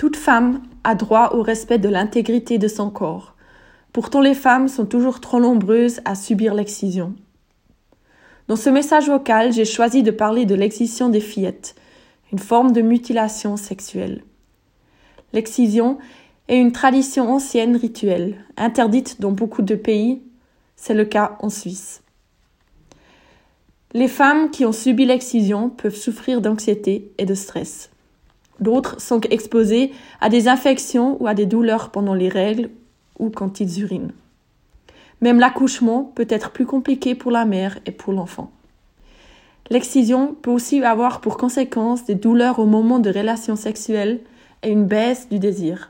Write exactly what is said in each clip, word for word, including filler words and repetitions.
Toute femme a droit au respect de l'intégrité de son corps. Pourtant, les femmes sont toujours trop nombreuses à subir l'excision. Dans ce message vocal, j'ai choisi de parler de l'excision des fillettes, une forme de mutilation sexuelle. L'excision est une tradition ancienne rituelle, interdite dans beaucoup de pays, c'est le cas en Suisse. Les femmes qui ont subi l'excision peuvent souffrir d'anxiété et de stress. D'autres sont exposées à des infections ou à des douleurs pendant les règles ou quand ils urinent. Même l'accouchement peut être plus compliqué pour la mère et pour l'enfant. L'excision peut aussi avoir pour conséquence des douleurs au moment de relations sexuelles et une baisse du désir.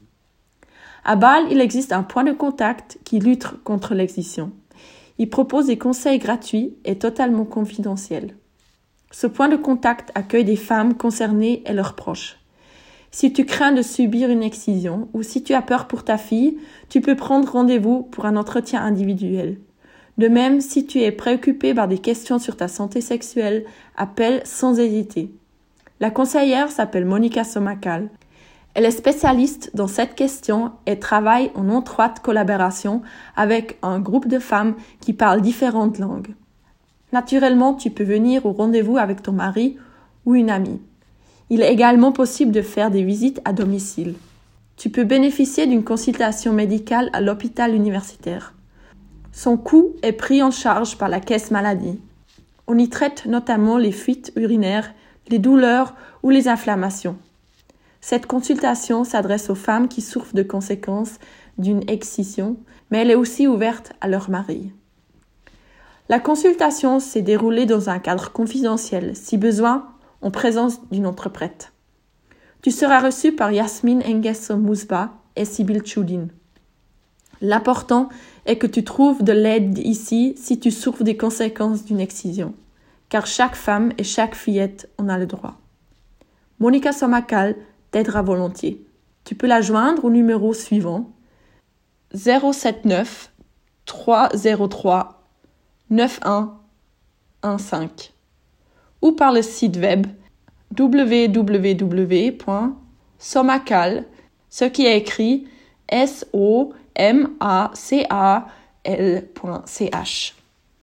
À Bâle, il existe un point de contact qui lutte contre l'excision. Il propose des conseils gratuits et totalement confidentiels. Ce point de contact accueille des femmes concernées et leurs proches. Si tu crains de subir une excision ou si tu as peur pour ta fille, tu peux prendre rendez-vous pour un entretien individuel. De même, si tu es préoccupé par des questions sur ta santé sexuelle, appelle sans hésiter. La conseillère s'appelle Monica Somakal. Elle est spécialiste dans cette question et travaille en étroite collaboration avec un groupe de femmes qui parlent différentes langues. Naturellement, tu peux venir au rendez-vous avec ton mari ou une amie. Il est également possible de faire des visites à domicile. Tu peux bénéficier d'une consultation médicale à l'hôpital universitaire. Son coût est pris en charge par la caisse maladie. On y traite notamment les fuites urinaires, les douleurs ou les inflammations. Cette consultation s'adresse aux femmes qui souffrent de conséquences d'une excision, mais elle est aussi ouverte à leur mari. La consultation s'est déroulée dans un cadre confidentiel, si besoin, en présence d'une interprète. Tu seras reçu par Yasmine Engesso-Mousba et Sibyl Choudine. L'important est que tu trouves de l'aide ici si tu souffres des conséquences d'une excision, car chaque femme et chaque fillette en a le droit. Monica Somakal t'aidera volontiers. Tu peux la joindre au numéro suivant zéro sept neuf trois zéro trois neuf un un cinq ou par le site web w w w point somakal, ce qui est écrit S O M A C A L point C H.